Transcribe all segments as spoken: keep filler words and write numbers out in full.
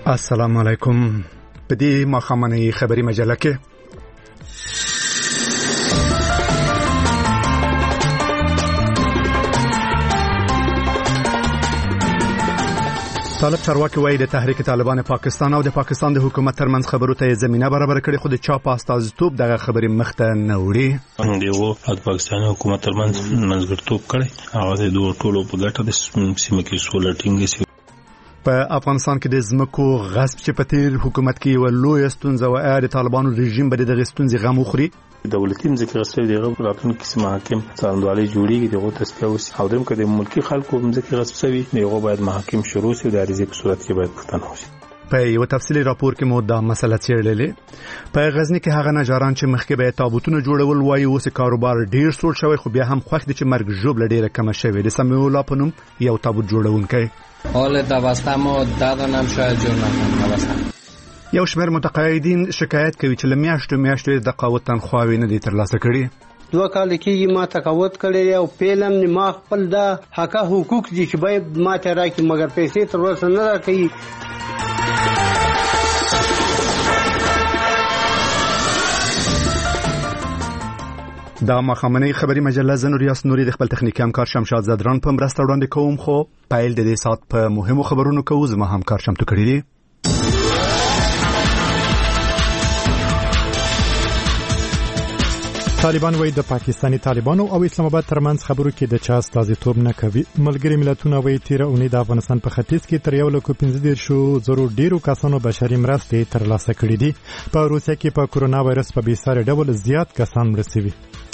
السلام علیکم. په دې ماښامنۍ خبري مجله کې طالب چارواکي وایي د تحریک طالبان پاکستان او د پاکستان د حکومت ترمنځ خبرو ته زمينه برابر کړي، خو د چا په استازیتوب دغه خبرې مخته نه وړي. دیو د پاکستان حکومت ترمنځ منځګړیتوب کړي، هغه د دوه ټولو په ګټه د سیمه کې سوله ټینګه شي. په افغانستان کې د ځمکو غصب چې په تیر حکومت کې یو لوی ستونزه و، د طالبانو رژیم به د ستونزې غم وخوري. دولتي ځمکې غصب دغه راتلونکي کې محاکم څارندوالي جوړیږي، دغه تصفیه وسی او دغه د ملکی خلکو ځمکې غصب شوی دغه باید محاکم شروع شي، د عریضې په صورت کې باید پښتنه وشي. په یو تفصیلی راپور کې مو دا مسله څېړلې. په غزنی کې هغه نجاران چې مخکې به تابوتونه جوړول وایي اوس کاروبار ډیر سوړ شوی، خو بیا هم خوښ دي چې مرګ ژوبله ډیره کم شوی. د سمیع الله په نوم یو تابوت جوړونکی حال دوستمو دادنم شاید جور نکنم دوستم. یو شمېر متقاعدین شکایت کوي چې لمیاشتو میاشتو د تقاعد تنخواوې نه دي ترلاسه کړي. دوه کال کېږي ما تقاعد کړی او پیلم نه ما خپل دا حق حقوق دي چې باید ما ته راکړي، مګر پیسې تر اوسه نه راکړي. دا ماښامنۍ خبري مجله زنور یاس نوري د خپل تخنیکي همکار شمشاد زدران په مرسته وړاندې کوم، خو پایل د دې سات په مهمو خبرونو کوو. زما همکار شمتو کړی دی. طالبان وایي د پاکستاني طالبانو او اسلام آباد ترمنځ خبرو کې د چا استازیتوب نه کوي. ملګري ملتونه وایي تیر اونۍ د افغانستان په ختیځ کې تر یو لک پنځه دېرش زرو ډیرو کسانو بشري مرستې ترلاسه کړې دي. په روسیه کې په کورونا وایرس په بېساري ډول زیات کسان مړه شوي.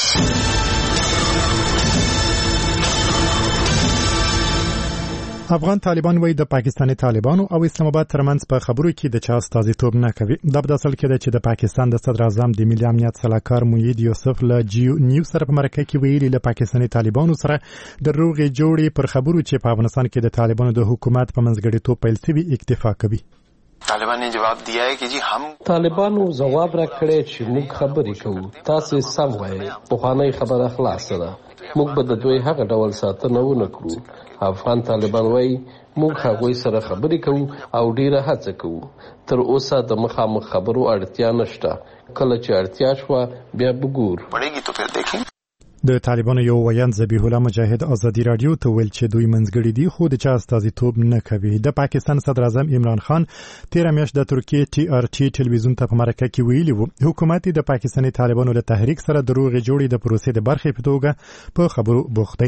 افغان طالبان وایي د پاکستاني طالبانو او اسلام آباد ترمنځ په خبرو کې د چا استازیتوب نه کوي. دا په اصل کې ده چې د پاکستان د صدر اعظم د ملي امنیت سلاکار موحد یوسف له جیو نیو سره په مرکه کې ویلي له پاکستاني طالبانو سره د روغې جوړې پر خبرو چې په افغانستان کې د طالبانو د حکومت په منځګړیتوب پیل شوی اکتفا کوي. طالبان نے جواب دیا ہے کہ جی ہم طالبانو جواب راکړی چې موږ خبرې کوو، تاسو سم وایي، پخوانی خبره خلاصه ده، موږ به د دوی هغه ډول ساتنه ونه کړو. افغان طالبان وایي موږ هغوی سره خبرې کوو او ډیره هڅه کوو. تر اوسه د مخامخ خبرو اړتیا نشته، کله چې اړتیا شوه بیا به ګورو. پړېږي تو پھر دیکھیں. د طالبانو یو ویان ذبیح الله مجاهد ازادي رادیو ته ویل چې دوی منځګړي دي خو د چا استازیتوب نه کوي. د پاکستان صدر اعظم عمران خان تیر میاشت د ترکیه ټي ار ټي ټلویزیون ته په مرکه کې ویلي وو حکومت د پاکستاني طالبانو له تحریک سره د روغې جوړې د پروسې د برخې په توګه په خبرو بوخت دی.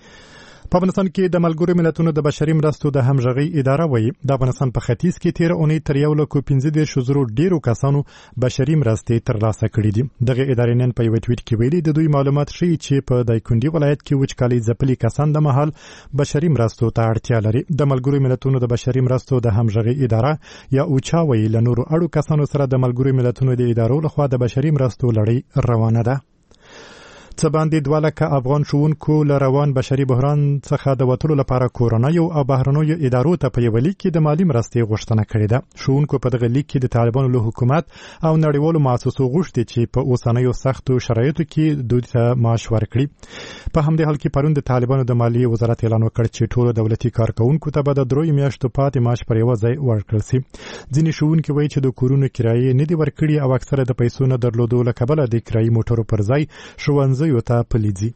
په افغانستان کې د ملګرو ملتونو د بشري مرستو د همغږي اداره وایي د افغانستان په ختیځ کې تیر اونۍ تر یو لک پنځه دېرش زرو ډیرو کسانو بشري مرستې ترلاسه کړې دي. دغه ادارې نن په یو ټویټ کې ویلي د دوی معلومات ښیي چې په دایکنډي ولایت کې وچکالي ځپلي کسان د مهال بشري مرستو ته اړتیا لري. د ملګرو ملتونو د بشري مرستو د همغږي اداره یا اوچا وایي له نورو اړو کسانو سره د ملګرو ملتونو د ادارو لخوا د بشري مرستو لړۍ روانه ده. څه باندې دوه لکه افغان ښوونکو له روان بشري بحران څخه د وتلو لپاره کورنیو او بهرنیو ادارو ته په یوه لیک کې د مالي مرستې غوښتنه کړې ده. ښوونکو په دغه لیک کې د طالبانو له حکومت او نړیوالو مؤسسو غوښتي چې په اوسنیو سختو شرایطو کې دوی ته معاش ورکړي. په همدې حال کې پرون د طالبانو د مالیې وزارت اعلان وکړ چې ټولو دولتي کارکونکو ته به د دریو میاشتو پاتې معاش پر یوه ځای ورکړل شي. ځینې ښوونکي وایي چې د کورونو کرایې نه دي ورکړي او اکثره د پیسو نه درلودو له کبله د کرایي موټرو پر ځای ښوونځیو ته پلي ځي.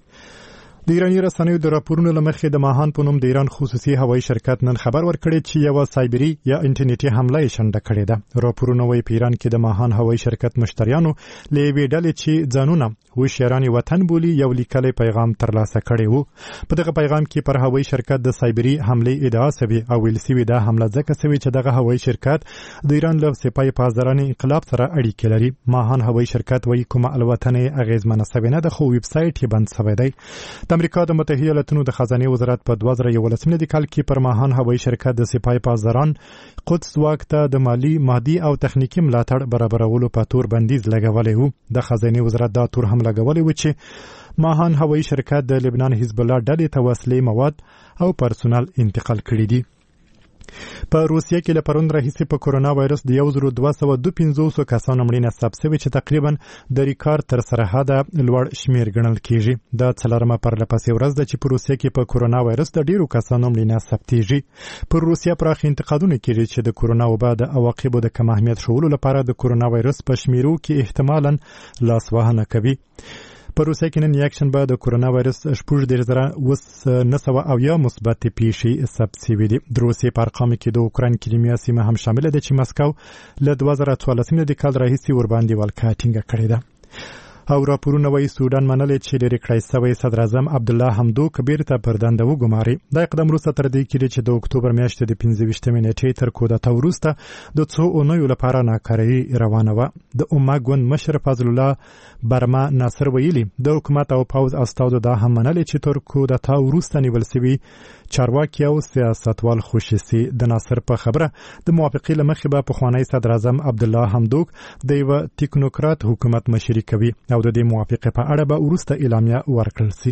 د ایراني رسنیو د راپورونو له مخې د ماهان په نوم د ایران خصوصي هوایي شرکت نن خبر ورکړی چې یوه سایبري یا انټرنیټي حمله یې شنډه کړې ده. راپورونه وایي په ایران کې د ماهان هوایي شرکت مشتریانو له یوې ډلې چې ځانونه هوښیاران وطن بولي یو لیکلی پیغام ترلاسه کړی وو. په دغه پیغام کې پر هوایي شرکت د سایبري حملې ادعا شوې او ویل شوي دا حمله ځکه شوې چې دغه هوایي شرکت د ایران له سپاه پاسدارانو انقلاب سره اړیکې لري. ماهان هوایي شرکت وایي کومه الوتنه اغیزمنه شوې نه ده خو ویب سایټ یې بند شوی دی. د امریکا د متحده ایالاتونو د خزانه وزارت په دوه زره یولسم کال کې پر ماهان هوایي شرکت د سپاه پاسداران قدس واک ته د مالی مادي او تخنیکی ملاتړ برابرولو په تور بندیز لګولې وو. د خزانه وزارت دا تور هم لګولې و چې ماهان هوایي شرکت د لبنان حزب الله ډلې ته وسلې مواد او پرسونل انتقال کړي دي. په روسیه کې له پرون راهیسې په کورونا وایرس د یو زر دوه سوه دوه پنځوس کسانو مړینه ثبت شوې چې تقریبا د ریکارډ تر سرحده لوړ شمیر ګڼل کیږي. دا څلورمه پرلپسې ورځ ده چې په روسیه کې په کورونا وایرس د ډیرو کسانو مړینه ثبتېږي. پر روسیه پراخ انتقادونه کیږي چې د کورونا وبا د عواقبو د کم اهمیت ښوولو لپاره د کورونا وایرس په شمیرو کې احتمالاً لاسوهنه کوي. په روسیه کې نن یکشنبه د کورونا وایرس شپږ دېرش زره نه سوه اویا مثبت پیښې ثبت شوې دي. د روسیې په ارقامو کې د اوکراین کریمیا سیمه هم شامله ده چې مسکو له دوه زره څوارلسم د کال راهیسې ورباندې ولکه ټینګه کړې ده. او راپورونه وایي سودان منلې چې لرې کړی سوی صدر اعظم عبدالله حمدوک بیرته پر دنده وګماري. دا اقدام وروسته تر دې کېږي چې د اکتوبر میاشتې د پنځه ویشتمې نېټې تر کودتا وروسته د څو اونیو لپاره ناکاري روانه وه. د امه ګوند مشر فضل الله برما ناصر ویلي د حکومت او پوځ استازو دا هم منلې چې تر کودتا وروسته نیول سوي چارواکي او سیاستوال خوشي سي. د ناصر په خبره د موافقې له مخې به پخوانی صدر اعظم عبدالله حمدوک د یوه ټیکنوکرات حکومت مشري کوي او د دې موافقې په اړه به وروسته اعلامیه ورکړل سي.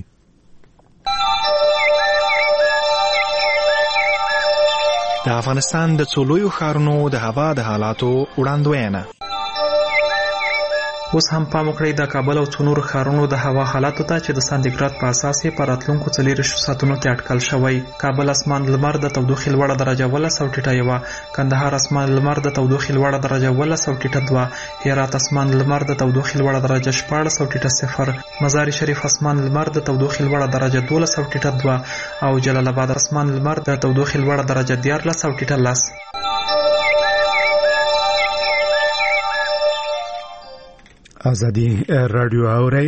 د افغانستان د څو لویو ښارونو د هوا د حالاتو وړاندوینه. اوس هم پام وکړئ د کابل او څو نورو ښارونو د هوا حالاتو ته چې د سانتیګراد په اساس یې په راتلونکو څلېرویشتو ساعتونو کې اټکل شوی. کابل اسمان لمر د تودوخې لوړه درجه اوولس او ټیټه یوه، کندهار اسمان لمر د تودوخې لوړه درجه اوولس او ټیټه دوه، هرات اسمان لمر د تودوخې لوړه درجه شپاړس او ټیټه صفر، مزار شریف اسمان لمر د تودوخې لوړه درجه دولس او ټیټه دوه او جلال آباد اسمان لمر د تودوخې لوړه درجه دیارلس او ټیټه لس. ازادي رادیو اوري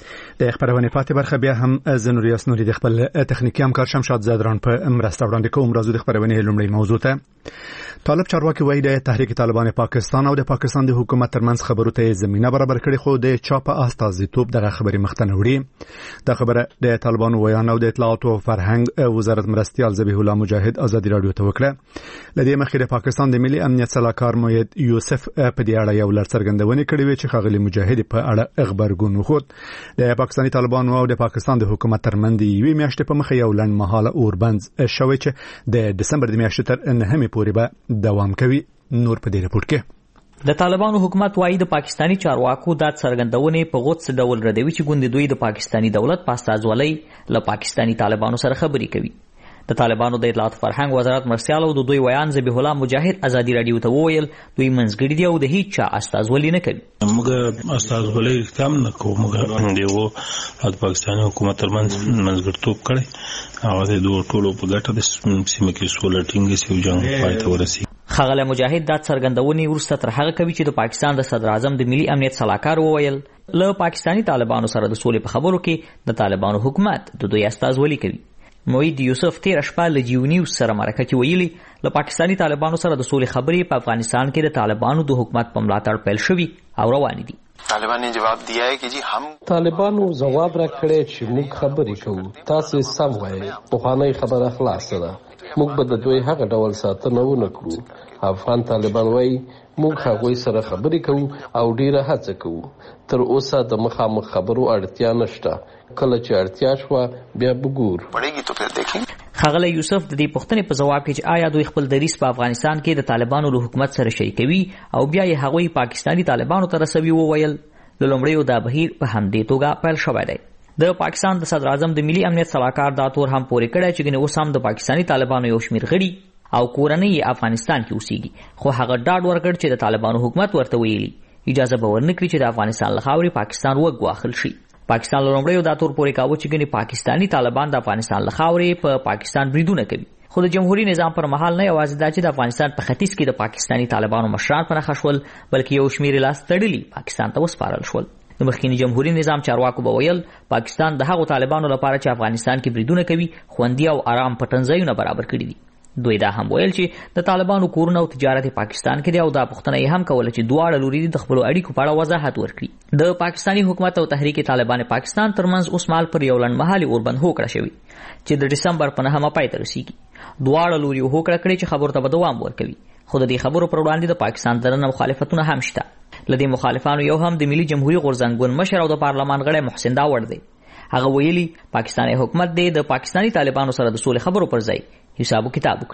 د خبرونه پاتې برخه بیا هم زنوریاس نوري د خپل تخنیکی همکار شمشاد زادران په مرسته وړاندې کوم. راځو د خبرونه لومړی موضوع ته. طالب چارواکي وایي د تحریک طالبان پاکستان او د پاکستان د حکومت ترمنځ خبرو ته زمينه برابر کړي، خو د چاپ استازیتوب دغه خبري مختنه وړي. دا خبره د طالبان ویان او د اطلاعات او فرهنګ وزارت مرستيال ذبیح الله مجاهد ازادي رادیو ته وکړه. لدې مخې د پاکستان د ملي امنیت صلاحکار موید یوسف په دې اړه یو لړ څرګندونې کړې وې چې خغلی مجاهد په اړه خبرګون وخت. د پاکستاني طالبانو او د پاکستان د حکومت ترمنځ یوې میاشتې په مخه یو لړ مهاله اوربند شوی چې د دسمبر د میاشتې تر نهمې پورې به دوام کوي. نور په دې رپورت کې د طالبانو حکومت وايي د پاکستاني چارواکو د څرګندونې په غوڅ ډول ردوي چې ګوند دوی د پاکستاني دولت په استازولۍ له پاکستاني طالبانو سره خبرې کوي. د طالبانو د اطلاعات فرهنګ وزارت مرستيال او د دوی ویان ذبیح الله مجاهد ازادي رادیو ته وویل دوی منځګړي دي او د هیڅ چا استازولي نه کوي. موږ استازولي اقدام نه کوو، موږ دیو د پاکستاني حکومت ترمنځ منځګړیتوب کړی او د دوه ټولو په ګټه د سیمه کې سوله ټینګ شي او جنگ پای ته ورسي. خغله مجاهد دا څرګندونې ورسته تر هغه کوي چې د پاکستان د صدر اعظم د ملي امنیت صلاحکار وویل له پاکستاني طالبانو سره د سولې په خبرو کې د طالبانو حکومت د دوی استازولي کوي. موید یوسف تیر شپه له جیو نیوز سره مرکه کې ویلي له پاکستاني طالبانو سره د سولې خبرې په افغانستان کې د طالبانو د حکومت په ملاتړ پیل شوي او روان دي. طالبان نے جواب دیا ہے کہ جی ہم طالبانو جواب راکړی چې موږ خبرې کوو، تاسو سم وایي، پخوانی خبره خلاصه ده. موږ به د دوی هغه ډول ساتنه ونه کړو. افغان طالبان وایي موږ هغوی سره خبرې کوو او ډیره هڅه کوو. تر اوسه د مخامخ خبرو اړتیا نشته، کله چې اړتیا شوه بیا بګور پړېږي تو پھر دیکھیں. خغله یوسف د دې پوښتنې په جواب کې چې آیا دوی خپل دریس په افغانستان کې د طالبانو له حکومت سره شریکوي او بیا یې هغوی پاکستاني طالبانو ته رسوي، وویل له لومړیو دا بهیر په همدې توګه پیل شوی دی. د پاکستان د صدر اعظم د ملي امنیت صلاحکار دا تور هم پورې کړی چې ګنې اوس هم د پاکستاني طالبانو یو شمېر غړي او کورنۍ یې افغانستان کې اوسېږي، خو هغه ډاډ ورکړ چې د طالبانو حکومت ورته ویلي اجازه به ورنه کړي چې د افغانستان له خاورې پاکستان وګواښل شي. پاکستان له لومړیو دا تور پورې کاوه چې ګنې پاکستاني طالبان د افغانستان له خاورې په پا پاکستان بریدونه کوي، خو د جمهوریت نظام پر مهال نه یوازې دا چې د افغانستان په ختیځ کې د پاکستاني طالبانو مشران په نښه شول، بلکې یو شمېر لاس تړلي پاکستان ته وسپارل شول. د مخکینی جمهوریت نظام چارواکو به ویل پاکستان د هغو طالبانو لپاره چې افغانستان کې بریدونه کوي خوندي او آرام پټنځایونه برابر کړي دي. دوی دا هم ویل چې د طالبانو کورونه او تجارت پاکستان کې دی او دا پوښتنه یې هم کوله چې دواړه لوري د خپل اړیکو په اړه وضاحت ورکړي. د پاکستاني حکومت او تحریک طالبان پاکستان ترمنځ اوس مال پر یو لنډمهالي اوربند هوکړه شوی چې د دسمبر په نهمه پای ته رسیږي. دواړه لوري هوکړه کړې چې خبرو ته به دوام ورکوي، خو د دې خبرو پر وړاندې د پاکستان دننه مخالفتونه هم شته. لدې مخالفانو یو هم د ملي جمهوریت غورځنګون مشر او د پارلمان غړی محسن داوړ دی. هغه ویلي پاکستاني حکومت دی د پاکستاني طالبانو سره د سولې خبرو پر ځای حساب کتاب وکړي.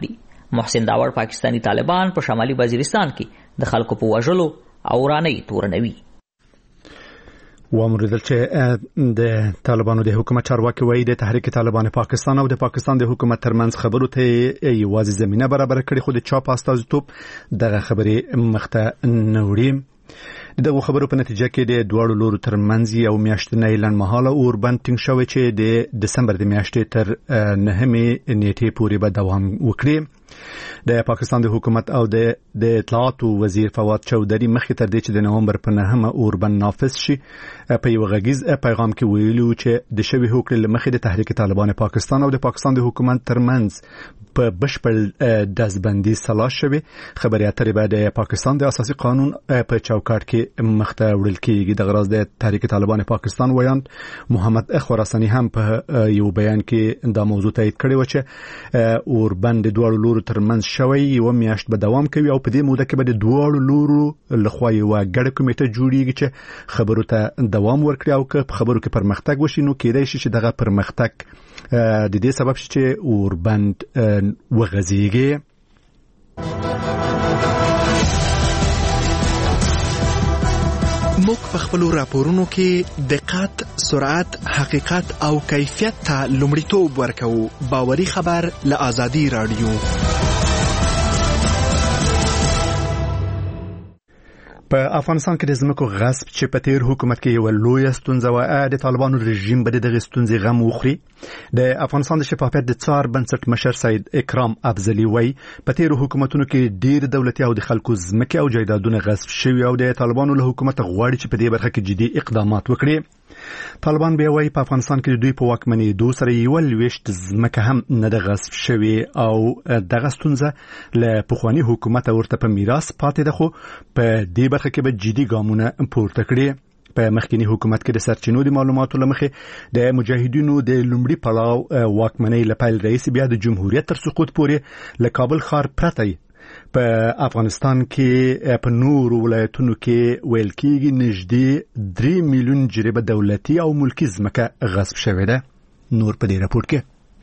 محسن داور پاکستانی طالبان په شمالي وزیرستان کې د خلکو په وژلو او رانۍ تورنوي. وامریدل چې د طالبانو د حکومت چارواکي وایي د تحریک طالبان پاکستان او د پاکستان د حکومت ترمنځ خبرو ته یوازې زمينه برابر کړي، خو د چاپ استازیتوب دغه خبرې مخته نه وړي. دغه خبرو په نتیجه کې د دوړو لورو ترمنځ یو میاشتنی لنډمهاله اوربند ټینګ شوی چې د دسمبر د میاشتې تر نهمې نیټې پورې به دوام وکړي. د پاکستان د حکومت او د د اطلاعاتو وزیر فواد چودري مخکې تر دې چې د نومبر په نهمه اوربند نافذ شي په یو غږیز پیغام کې ویلو چې د شوی هوکړې لمخې د تحریک طالبان پاکستان او د پاکستان د حکومت ترمنځ په بشپړ دزبندي سلا شوی. خبري اترې به د پاکستان د اساسي قانون په چوکاټ کې مخته وړل کېږي. د غراض د تحریک طالبان پاکستان ویاند محمد خراساني هم په یو بیان کې دا موضوع تایید کړی و چې اوربند دوه لورو ترمنځ شوی یو میاشت به دوام کوي او په دې موده کې به د دوه لورو لخوا یو ګډه کمیټه جوړیږي چې خبرو ته دوام ورکړي او که په خبرو کې پرمختګ وشي نو کېدای شي چې دغه پرمختګ د دې سبب شي چې اوربند وغځيږي. موږ په خپل راپورونو کې دقت، سرعت، حقیقت او کیفیت ته لومړیتوب ورکوو. باوري خبر له آزادي رادیو. په افغانستان کې د ځمکو غصب چې په تیر حکومت کې یو لوی ستونزه و، د طالبانو رژیم به دغه ستونزې غم وخوري. د افغانستان د شفافیت د څار بنسټ مشر سید اکرام افضلی وایي په تیر حکومتونو کې ډیر دولتي او د خلکو ځمکې او جایدادونه غصب شوي او د طالبانو له حکومت غواړي چې په دې برخه کې جدي اقدامات وکړي. طالبان به وایي په افغانستان کې د دوی په واکمنۍ دوه سره یو لويشت ځمکه هم نه د غصب شوي او دغه ستونزه له پخوانی حکومت ورته په میراث پاتې ده، خو په دې برخه کې به جدي ګامونه پورته کړي. په مخکنی حکومت کې د سرچینو د معلوماتو لمخې د مجاهدینو د لومړي پړاو واکمنۍ لپاره رئیس بیا د جمهوریت تر سقوط پورې له کابل ښار پرته په افغانستان کې په نور ولایتونو کې ویل کېږي نږدې درې میلیون جریبه دولتي او ملکي ځمکه غصب شوې ده. نور په دې راپور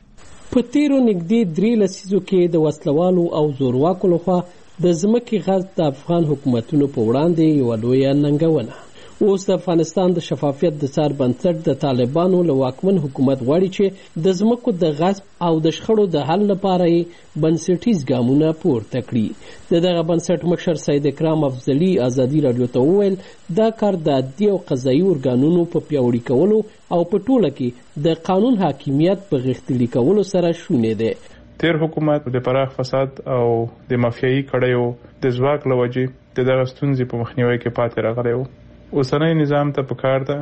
کې په تیرو نږدې درې لسیزو کې د وسلوالو او زورواکو لخوا د ځمکې غصب د افغان حکومتونو په وړاندې یوه لویه ننګونه. اوس د افغانستان د شفافیت د څار بنسټ د طالبانو له واکمن حکومت غواړي چې د ځمکو د غصب او د شخړو د حل لپاره یې بنسټیز ګامونه پورته کړي. د دغه بنسټ مشر سید اکرام افضلی آزادي رادیو ته وویل دا کار د عدلي او قضایي ارګانونو په پیاوړي کولو او په ټوله کې د قانون حاکمیت په غښتلي کولو سره شونې دی. تیر حکومت د پراخ فساد او د مافیایي کړیو د ځواک له وجې د دغه ستونزې په مخنیوي کې پاتې راغلی و. اوسنی نظام ته پکار ده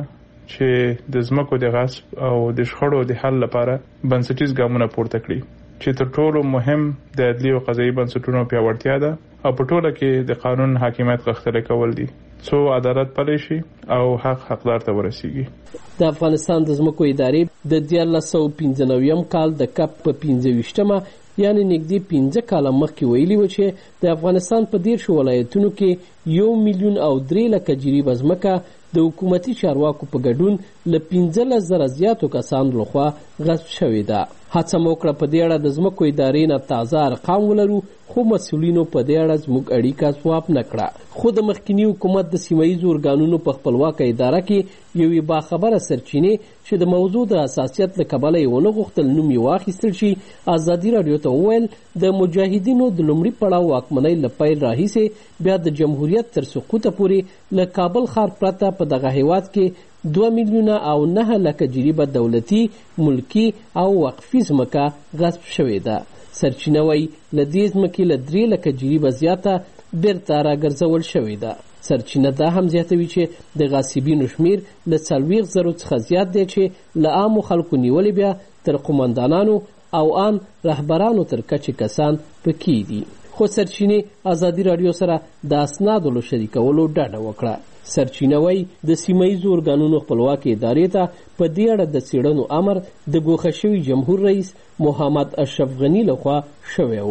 چې د ځمکو د غصب او د شخړو د حل لپاره بنسټیز ګامونه پورته کړي چې تر ټولو مهم د عدلي او قضایي بنسټونو پیاوړتیا ده او په ټوله کې د قانون حاکمیت غښتلی کول دي څو عدالت پلی شي او حق حقدار ته ورسیږي. د افغانستان د ځمکو ادارې د دیارلس سوه پنځه نویم کال د کپ په پنځه ویشتمه یعنی نږدې پنځه کاله مخکې ویلي و چې د افغانستان په دیرشو ولایتونو کې یو میلیون او درې لکه جریبه ځمکه د حکومتي چارواکو په ګډون له پنځلس زره زیاتو کسانو لخوا غصب شوې ده. هڅه مو وکړه په دې اړه د ځمکو ادارې نه تازه ارقام ولرو، خو مسؤلینو په دې اړه زموږ اړیکه سواب نه کړه. خو د مخکني حکومت د سیمه ییزو ارګانونو په خپلواکه اداره کې یوې باخبره سرچینې چې د موضوع د حساسیت له کبله یې ونه غوښتل نوم یې واخیستل شي، ازادي راډیو ته وویل د مجاهدینو د لومړي پړاو واکمنۍ له پیل راهیسې بیا د جمهوریت تر سقوطه پورې له کابل ښار پرته په دغه هیواد کې دوه میلیونه او نه لکه جریبه دولتي، ملکي او وقفي ځمکه غصب شوې ده. سرچینه وایي له دې ځمکې له درې لکه جریبه زیاته بیرته راګرځول شوې ده. سرچینه دا هم زیاتوي چې د غاصبینو شمیر له څلوېښت زرو څخه زیات دی چې له عامو خلکو نیولې بیا تر قومندانانو او ان رهبرانو تر کچې کسان پکې دي. خو سرچینې ازادي راډیو سره د اسنادو له شریکولو ډډه وکړه. سرچینه وایي د سیمه ییزو ارګانونو خپلواکې ادارې ته په دې اړه د څېړنو امر د ګوښه شوي جمهور رئیس محمد اشرف غني لخوا شوی و.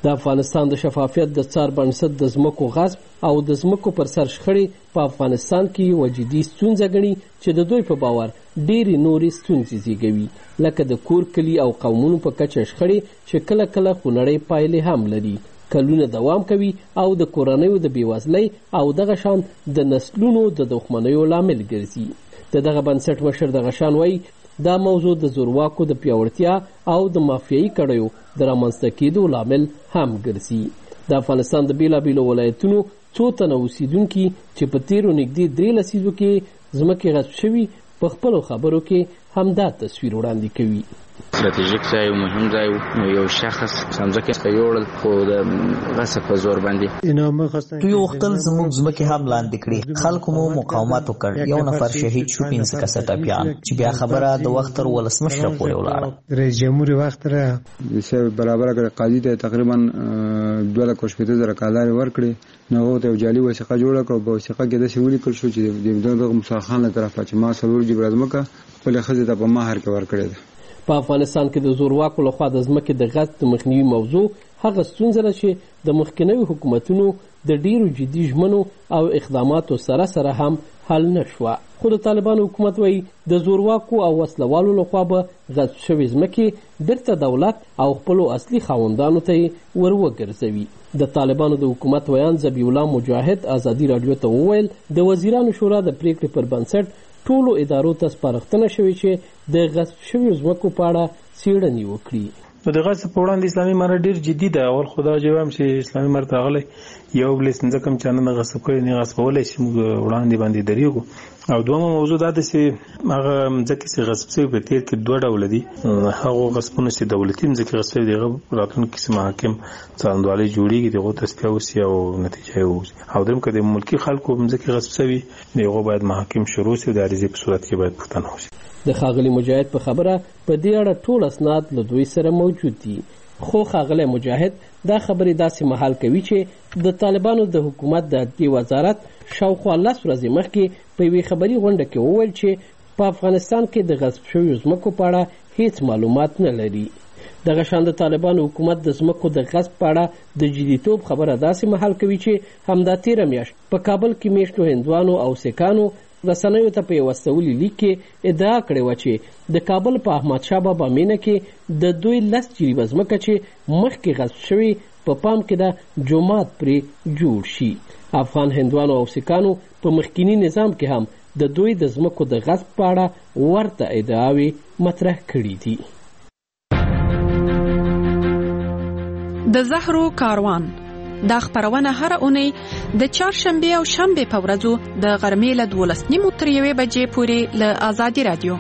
د افغانستان د شفافیت د څار بنسټ د ځمکو غصب او د ځمکو پر سر شخړې په افغانستان کې یوه جدي ستونزه ګڼي چې د دوی په باور ډېرې نورې ستونزې زیږوي، لکه د کور کلي او قومونو په کچه شخړې چې کله کله خونړۍ پایلې هم لري، کلونه دوام کوي او د کورنیو د بېوزلۍ او دغه شان د نسلونو د دښمنیو لامل ګرځي. د دغه بنسټ مشر دغه شان وایي دا موضوع د زورواکو د پیاوړتیا او د مافیایي کړیو د رامنځته کېدو لامل هم ګرځي. د افغانستان د بېلابېلو ولایتونو څو تنه اوسېدونکي چې په تېرو نږدې درې لسیزو کې ځمکې غصب شوي په خپلو خبرو کې همدا تصویر وړاندې کوي. ستراتیژیک ځای او مهم ځای و، یو شخص ځمکې څخه یوړل خو د غصب په زور باندې دوی غوښتل زموږ ځمکې هم لاندې کړي. خلکو مو مقاومت وکړ، یو نفر شهید شو، پنځه کسه ټپیان، چې بیا خبره د وخت تر ولسمشره پورې ولاړه. رئیس جمهور وخت را د برابر کړ قاضي ته تقریبا دوه لک شپېته زره کالارې ورکړي، نو هغه ته یو جعلي وثیقه جوړه کړه. په وثیقه کې داسې ولیکل شو چې د دغه موسی خان له طرفه چې ما څلور جبره ځمکه خپلې ښځې ته په مهر کې ورکړې ده. په افغانستان کې د زورواکو لخوا د ځمکې د غصب د مخنیوي موضوع هغه ستونزه ده چې د مخکینیو حکومتونو د ډیرو جدي ژمنو او اقداماتو سره سره هم حل نه شوه. خو د طالبانو حکومت وایي د زورواکو او وسلوالو لخوا به غصب شوې ځمکې بیرته دولت او خپلو اصلي خاوندانو ته یې ور وګرځوي. د طالبانو د حکومت ویان ذبیح الله مجاهد ازادي راډیو ته وویل د وزیرانو شورا د پریکړې پر بنسټ ټولو ادارو ته سپارښتنه شوې چې د غصب شویو ځمکو په اړه څېړنې وکړي. نو د غصب په وړاندې اسلامي امارت ډېر جدي ده. اول خو دا جواب چې اسلامي امارت راغلی یو بلې ځمکه هم چا نه غصب کړې نه غصبولی شي، موږ وړاندې باندې درېږو. او دویمه موضوع دا ده چې هغه ځمکې چې غصب شوي په تېر کې دوه ډوله دي. هغو غصبونه چې دولتي ځمکې غصب شوي دي هغه راتلونکي کې محاکم څارندوالۍ جوړېږي، د هغو تصفیه وشي او نتیجه یې ووځي. او درېیم که د ملکي خلکو ځمکې غصب شوي د هغو باید محاکم شروع شي او د عریضې په صورت کې باید پوښتنه وشي. د ښاغلي مجاهد په خبره په دې اړه ټول اسناد له دوی سره موجود دي، خو ښاغلی مجاهد دا خبرې داسې مهال کوي چې د طالبانو د حکومت د عدلي وزارت شاوخوا لس ورځې مخکې په یوې خبري غونډه کې وویل چې په افغانستان کې د غصب شویو ځمکو په اړه هیڅ معلومات نه لري. دغه شان د طالبانو حکومت د ځمکو د غصب په اړه د جديتوب خبره داسې مهال کوي چې همدا تېره میاشت په کابل کې میشتو هندوانو او سیکانو رسنیو ته په یوه استولي لیک کې ادعا کړې وه چې د کابل په احمدشاه بابا مینه کې د دوی لس جریبه ځمکه چې مخکې غصب شوي په پام کې ده جومات پرې جوړ شي. افغان هندوانو او سیکانو په مخکینی نظام کې هم د دوی د ځمکو د غصب په اړه ورته ادعاوې مطرح کړي دي. د زهرو کاروان دا خبرونه هر اونۍ د چهارشنبه او شنبه په ورځو د غرمې له دولس نیمو تر یوې بجې پورې له آزادي رادیو.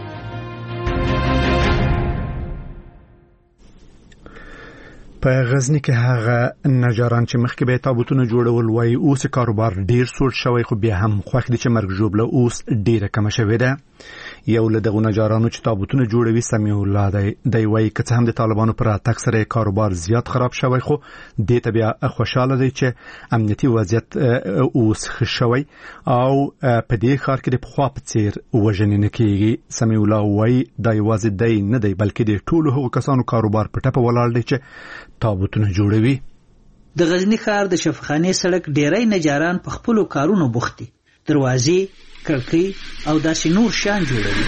په غزنی کې هغه نجاران چې مخکې به تابوتونه جوړول وای اوس کاروبار ډیر سوړ شوی، خو بیا هم خوښ دي چې مرګ ژوبله اوس ډیره کم شوې ده. یو له دغو نجارانو چې تابوتونه جوړوي سمیع الله دی دی وایي که څه هم د طالبانو پر راتګ سره کاروبار زیات خراب شوی، خو دې ته بیا خوشحاله دی چې امنیتي وضعیت اوس ښه شوی او په دې ښار کې د پخوا په څېر وژنې نه کېږي. سمیع الله وایي دا یوازې دی نه دی بلکې د ټولو هغو کسانو کاروبار په ټپه ولاړ دی چې تابوتونه جوړوي. د غزنی ښار د شفاخانې سړک ډیری نجاران په خپلو کارونو بوخت دي، دروازې، کړکۍ او داسې نور شیان جوړوي.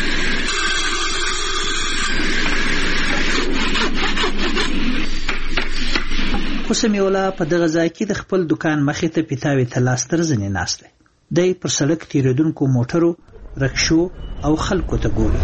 خو سمیع الله په دغه ځای کې د خپل دکان مخې ته پیتاوي ته لاس تر زنې ناست دی. دی پر سړک تېرېدونکو موټرو، رکشو او خلکو ته ګوري.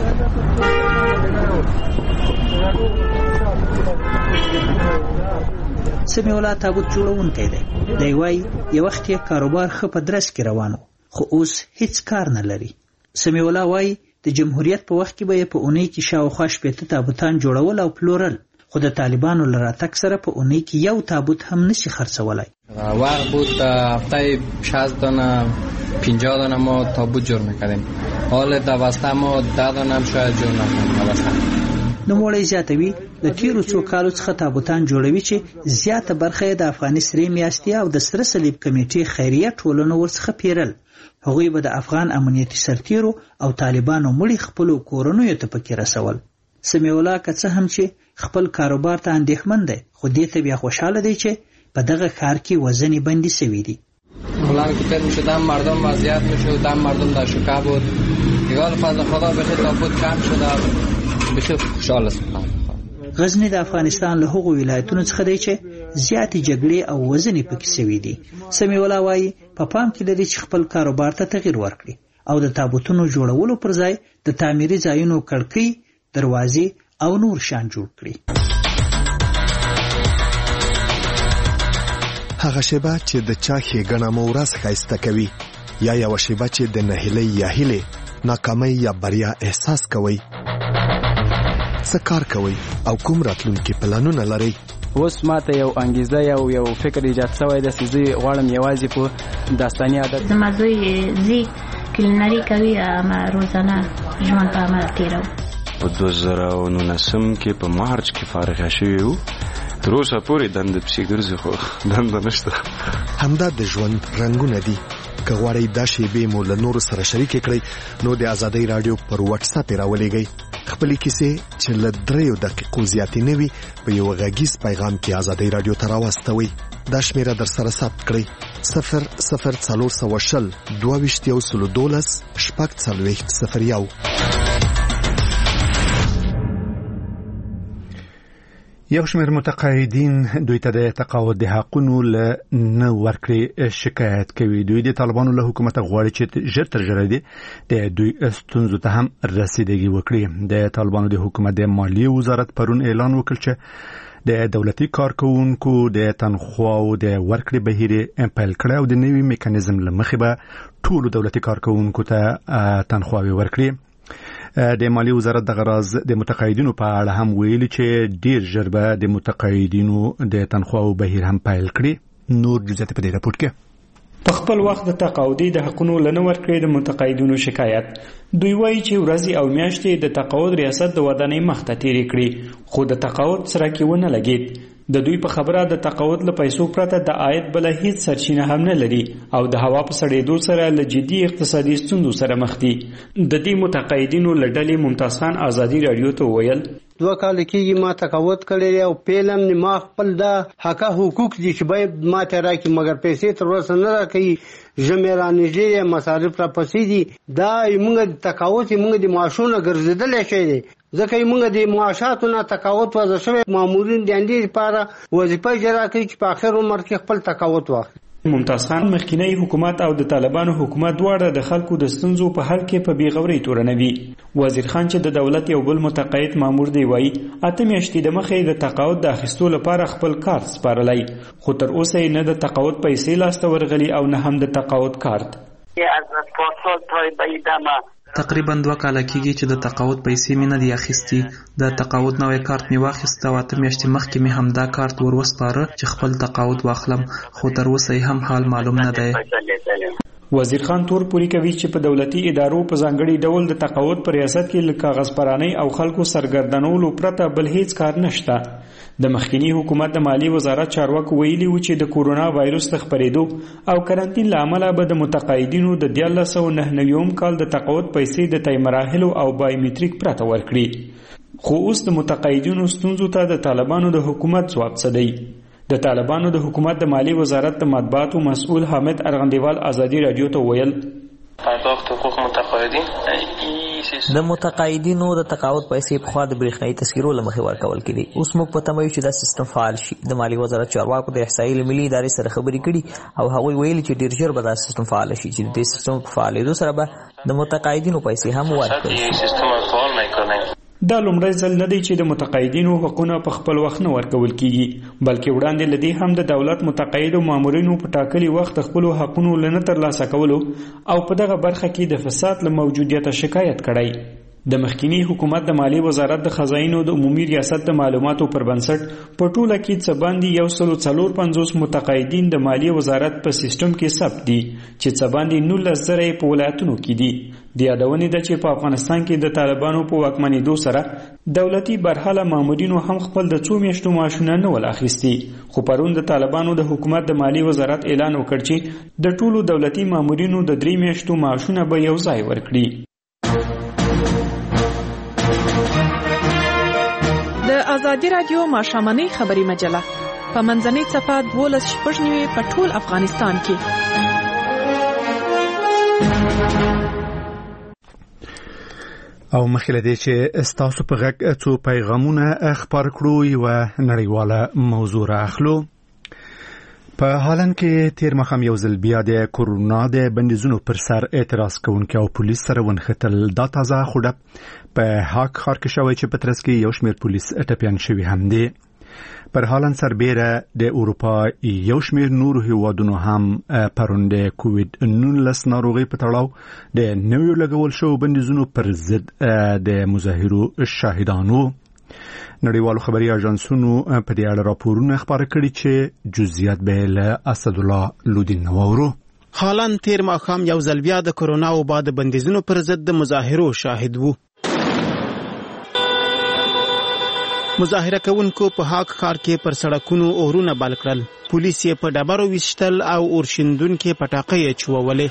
سمیع الله تابوت جوړونکی دی. دی وایي یو وخت یې کاروبار ښه په درس کې روان و، خو اوس هیڅ کار نه لري. سمیع الله وایي د جمهوریت په وخت کې به یې په اونۍ کې شاوخوا شپېته تابوتان جوړول او پلورل، خو د طالبانو له راتګ سره په اونۍ کې یو تابوت هم نشي خرڅولی. وقت بود هفته شصت دانه پنجاه دانه ما تابوت جور میکردیم، حال دوسته ما ده دانه هم شاید جور نکنیم دوسته. نوموړی زیاتوي د تیرو څو کالو څخه تابوتان جوړوي چې زیاته برخه یې د افغاني سرې میاشتې او د سره صلیب کمیټې خیریه ټولنو ورڅخه پیرل. هغوی به د افغان امنیتي سرتیرو او طالبانو مړي خپلو کورنیو ته پکې رسول. سمیع الله که څه هم چې خپل کاروبار ته اندېښمن دی، خو دې ته بیا خوشحاله دی چې په دغه ښار کې وزنې بندی سوي دي. فلان که تر میشد هم مردم وضعیت میشد، هم مردم در شکه بود. دیگه فضل خدا بخیر تابوت کم شده، بخیر خوشحال است. غزنی د افغانستان له هغو ولایتونو څخه دی چې زیاتې جګړې او وزنې پکې سوي دي. سمیع الله وایي په پام کې لري چې خپل کاروبار ته تغیر ورکړي او د تابوتونو جوړولو پر ځای د تعمیري ځایونو کړکۍ، دروازې او نور شان جوړ کړي. هغه شیبه چې د چا ښېګڼه مو ورځ ښایسته کوي، یا یوه شیبه چې د نهیلۍ یا هیلې، ناکامۍ یا بریا احساس کوئ. څه کار کوئ او کوم راتلونکي پلانونه لرئ؟ اوس ماته یو انګیزه یو یو فکر ایجاد شوی دی چې زه غواړم یوازې په داستاني عادت زما زوی زی کلینري کوي، ما روزانه ژوند په عمل تېروم. په دوه زره او نولسم کې په مارچ کې فارغه شوي وو، تر اوسه پورې دنده پسې ګرځي خو دنده نشته. همدا د ژوند رنګونه دي. که غواړئ دا شیبې مو له نورو سره شریکې کړئ نو د ازادۍ راډیو پر واتس اپ یې راولېږئ. خپلې کیسې چې له دریو دقیقو زیاتې نه وي په یو غږیز پیغام کې ازادۍ راډیو ته راواستوئ. دا شمیره در سره ثبت کړئ: صفر صفر څلور سوه شل دوه ویشت یو سلو دولس شپږ څلوېښت صفر یو. یو شمېر متقاعدین دوی ته د تقاعد د حقونو له نه ورکړې شکایت کوي. دوی د طالبانو له حکومته غواړي چې ژر تر ژره د دوی ستونزو ته هم رسیدګي وکړي. د طالبانو د حکومت د مالیې وزارت پرون اعلان وکړ چې د دولتي کارکونکو د تنخواو د ورکړې بهیر پیل کړی او د نوي میکانیزم له مخې به ټولو دولتي کارکونکو ته تنخواوې ورکړي. د مالیې وزارت دغه راز د متقاعدینو په اړه هم ویلي چې ډیر ژر به د متقاعدینو د تنخواو بهیر هم پیل کړي. نور جزئیات په دې راپور کې. په خپل وخت د تقاعدي د حقونو لنه ورکړې د متقاعدینو شکایت. دوی وایي چې ورځې او میاشتې د تقاعد ریاست د ودانۍ مخ ته تیرې کړي، خو د تقاعد سره کې ونه لګید. د دوی په خبره د تقاعد له پیسو پرته د عاید بل هیڅ سرچینه هم نه لري او د هوا په سړېدو سره له جدي اقتصادي ستونزو سره مخ دي. د دې متقاعدینو له ډلې ممتاز خان ازادي راډیو ته وویل: دوه کال کېږي ما تقاعد کړی او پیلم نه ما خپل دا حق حقوق دي چې باید ما ته راکړي، مګر پیسې تر اوسه نه راکوي. ژمرانېږي مصارف را پسې دي. دا موږ تقاعد موږ د معاشونو ګرځېدلی شی دی، ځکه موږ د معاشاتو نه تقاعد وضع شوی. مامورین د اندې لپاره وظیفه اجرا کوي چې په آخر عمر کې خپل تقاعد واخلي. ممتاز خان مخکینی حکومت او د طالبانو حکومت دواړه د خلکو د ستونزو په حل کې په بیغورۍ تورنوي. وزیر خان چې د دولت یو بل متقاعد مامور دی وایي اته میاشتې د مخې د تقاعد د اخیستو لپاره خپل کارت سپارلی، خو تر اوسه یې نه د تقاعد پیسې لاسته ورغلي او نه هم د تقاعد کارت. تقریبا دوه کاله کېږي چې د تقاعد پیسې مې نه دي اخیستي. د تقاعد نوی کارت مې واخیست او اته میاشتې مخکې مې هم دا کارت ور وسپاره چې خپل تقاعد واخلم، خو تر اوسه یې هم حال معلوم نه دی. وزیر خان تور پوری کوي چې په دولتي ادارو په ځانګړي ډول د تقاعد په ریاست کې له کاغذ پرانۍ او خلکو سرګردانولو پرته بل هیڅ کار نشته. د مخکینی حکومت د مالی وزارت چارواکو ویلي و چې د کورونا وایروس د خپرېدو او کرنټین له امله به د متقاعدینو د دیارلس سوه نهه نوي کال د تقاعد پیسې د طی مراحلو او بایومټریک پرته ورکړي. خو اوس د متقاعدینو ستونزو ته د طالبانو د حکومت ځواب څه دی؟ د طالبانو د حکومت د مالی وزارت د مطبوعاتو مسؤل حامد ارغندیوال ازادي راډیو ته ویل: پرداخت حقوق متقاعدین د متقاعدینو د تقاعد پیسې په خوا د برېښنایي تذکیرو له مخې ورکول کېدي. اوس موږ په تمه یو چې دا سیستم فعال شي. د مالی وزارت چارواکو د احصایې ملي ادارې سره خبرې کړي او هغوی ویلي چې ډېر ژر به دا سیستم فعال شي چې د دې سیستم په فعالېدو سره به د متقاعدینو پیسې هم ورکړي. دا لومړی ځل نه دی چې د متقاعدینو حقونه په خپل وخت نه ورکول کیږي، بلکې وړاندې لدی هم د دولت متقاعد او مامورینو په ټاکلي وخت خپل حقونه لنه ترلاسه کولو او په دغه برخه کې د فساد له موجودیت شکایت کړی. د مخکینی حکومت د مالی وزارت د خزاینو د عمومي ریاست د معلوماتو پر بنسټ په ټوله کې څه باندې یو سل څلور پنځوس متقاعدین د مالی وزارت په سیستم کې ثبت دي چې څه باندې نولس زره په ولایتونو کې دي. د یادونې ده چې په افغانستان کې د طالبانو په واکمنېدو سره دولتي برحاله مامورینو هم خپل د څو میاشتو معاشونه نه ول اخیستي، خو پرون د طالبانو د حکومت د مالی وزارت اعلان وکړ چې د ټولو دولتي مامورینو د درې میاشتو معاشونه به یو ځای ورکړي. د ازادي رادیو ماښامنۍ خبري مجله په منځنۍ صفحه دولس شپږ نوي په ټول افغانستان کې. او مخکې دې چې استاسو په غږ څو پیغامونه خبر کړو یو نړیواله موضوع راخلو. په هالند کې تیر مخام یو ځل بیا د کورونا د بندیزونو پر سر اعتراض کوونکي او پولیس سره ونښتل. دا تازه خوډه په هاک ښار کې شوی چې په ترڅ کې یو شمېر پولیس ټپیان شوي هم دي. پر هالند سربیره د اروپا یو شمېر نورو هیوادونو هم پرون د کووید نولس ناروغۍ په تړاو د نویو لګول شوو بندیزونو پر ضد د مظاهرو شاهدانو. نړیوالو خبري اژانسونو په دې اړه راپورونه خبره کړي چې جزئیات به له اسد الله لودین نوورو. هالند تیر ماښام یو ځل بیا د کرونا وبا د بندیزونو پر ضد د مظاهرو شاهد وو. مظاهره کوونکو په هاک ښار کې پر سړکونو اورونه بل کړل. پولیس یې په ډبرو ویشتل او اورشیندونکي پټاقۍ چوولې.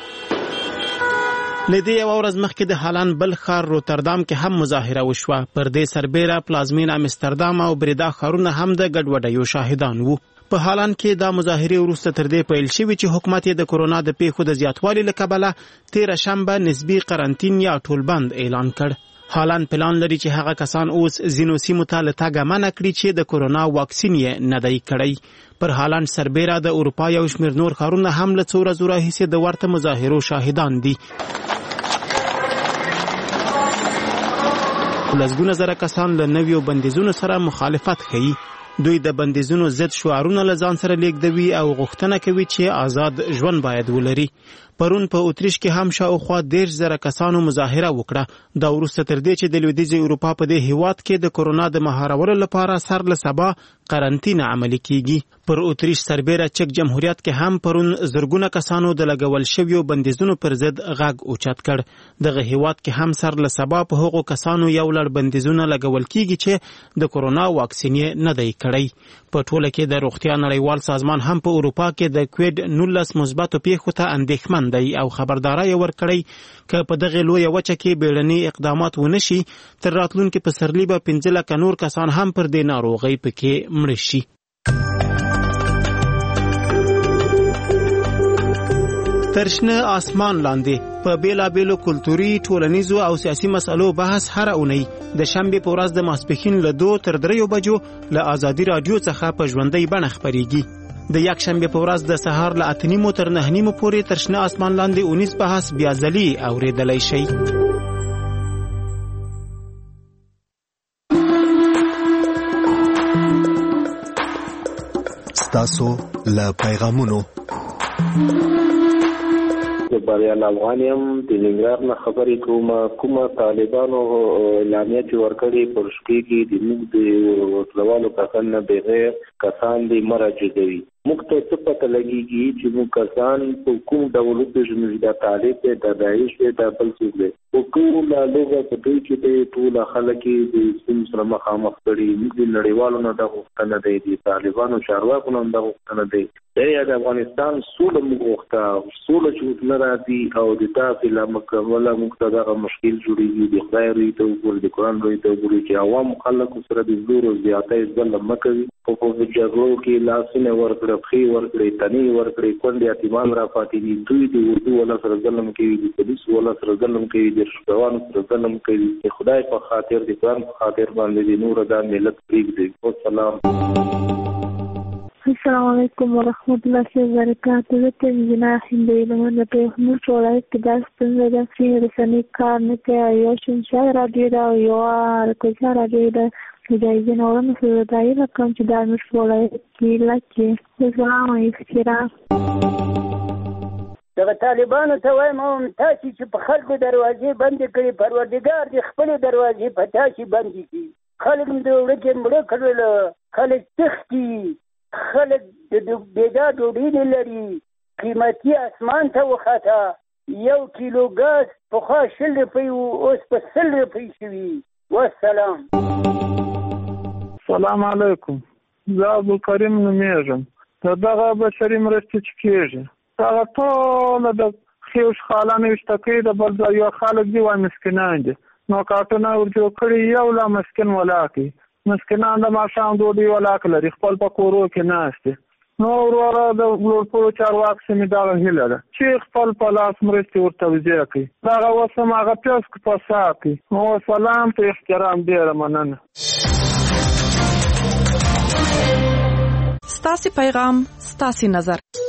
لدې یو ورځ مخکې د هالند بل ښار روتردام کې هم مظاهره وشوه. پر دې سربیره پلازمین امستردام او بریدا ښارونه هم د ګډوډیو شاهدان وو. په هالند کې دا مظاهرې وروسته تر دې پیل شوې چې حکومت یې د کرونا د پیښو د زیاتوالي له کبله تېره شنبه نسبي قرنطین یا ټولبند اعلان کړ. هالند پلان لري چې هغه کسان اوس ځینو سیمو ته له تګه منع کړي چې د کرونا واکسین یې نه دی کړی. پر هالند سربیره د اروپا یو شمېر نور ښارونه هم له څو ورځو راهیسې د ورته مظاهرو شاهدان دي. لسګونه زره کسان له نویو بندیزونو سره مخالفت کوي. دوی د بندیزونو ضد شعارونه له ځان سره لیږدوي او غوښتنه کوي چې آزاد ژوند باید ولري. پرون په اتریش کې هم شاوخوا دېرش زره کسانو مظاهره وکړه. دا وروسته تر دې چې د لویدیځې اروپا په دې هیواد کې د کرونا د مهارولو لپاره سر له سبا قرنطینه عملي کیږي. پر اتریش سربیره چک جمهوریت کې هم پرون زرګونه کسانو د لګول شویو بندیزونو پر ضد غږ اوچت کړ. دغه هیواد کې هم سر له سبا په هغو کسانو یو لړ بندیزونه لګول کیږي چې د کرونا واکسین یې نه دی کړی. په ټوله کې د روغتیا نړیوال سازمان هم په اروپا کې د کووید نولس مثبتو پیښو ته اندېښمن دی او خبرداري ورکړی که په دغه لویه وچه کې بیړني اقدامات ونشي تر راتلونکي پسرلي به پنځه لکه نور کسان هم پر دې ناروغۍ پکې مړه شي. تر شنه آسمان لاندې په بیلابیلو کلتوري، ټولنیزو او سیاسي مسئلو بحث هره اونۍ د شنبې په ورځ د ماسپښین له دو تر دریو بجو له ازادي رادیو څخه په ژوندۍ بڼه خپرېږي. د یک شنبې په ورځ د سهار له اته نیمو تر نهه نیمو پورې تر شنه آسمان لاندې اونیز بحث بیا ځلې اورېدلی شئ. ستاسو له پیغامونو بریال افغانیم د ننګرهار نه خبرې کوم. کومه طالبانو اعلامیه چې ورکړې پر شپې کې د موږ د وسلوالو کسان نه بغیر کسان دې مراجعوي. موږ ته څه پته لګېږي چې موږ کسان په کوم ډول وپېژنو چې دا طالب دی، دا داعش دی، دا بل څوک دی. په ټوله لوږه په دوی کې دی ټوله خلک یې د ستونزو سره مخامخ کړي. موږ د نړیوالو نه دا غوښتنه دی، د طالبانو چارواکو نه هم دا غوښتنه دی. یا د افغانستان سوله موږ غوښته، سوله چې اوس نه راځي او د داسې له مکمله موږ ته دغه مشکل جوړېږي. د خدای روی ته وګورئ، د قرآن روی ته وګورئ چې عوامو خلکو سره د زور او زیاتی ظلم مه کوي. په جګړو کې لاسونه ورکړه، پښې ورکړې، تنې ورکړې، کونډې یتیمان را پاتې دي. دوی د اردو والا سره ظلم کوي، د پولیسو والا سره ظلم کوي، د شوګوانو سره ظلم کوي. د خدای په خاطر، د قرآن په خاطر باندې د نور دا ملت پرېږدي. والسلام. السلام علیکم ورحمت الله وبرکاته. زه ته انجینر هندۍ لمن په موږ ولایت کې دا ستونزه ده چې رسنۍ کار نه کوي. یو شنشاد راډیو ده او یو الکوزا راډیو ده. مجاهدین اورم سره دای رقم چې دا موږ ولایت کې لکه سلام اختیار دغه طالبانو ته وایم هم تاسې چې په خلکو دروازې بندې کړي، پروردګار دې خپلې دروازې په تاسې بندې کړي. خلک د وړکې مړه کړل، خلک تښتي، خلک د بېدا ډوډۍ نه لري، قیمتي اسمان ته وخته. یو کیلو ګاز پخوا شل روپۍ و، اوس په سل روپۍ شوي. والسلام. سلام علیکم. زه عبدالکریم نومیږم. د دغه بشري مرستې چې کېږي هغه ټوله د خیوش خالانو وشتکۍ د بل ځای یو خلک دي وایي مسکینان دي، نو کارټونه ورجوړ کړي یو لا مسکین ولاکي مسکینان د ماښام ډوډۍ ولاکه لري خپل په کورو کې ناست دي. نو وروره د لوړپوړو چارواکو څخه مې دغه هیله ده چې خپل په لاس مرستې ورته توزیع کړي. دغه اوس هماغه پیاز په سا کړي. وسلام په احترام ډېره مننه. ستاسې پیغام ستاسې نظر.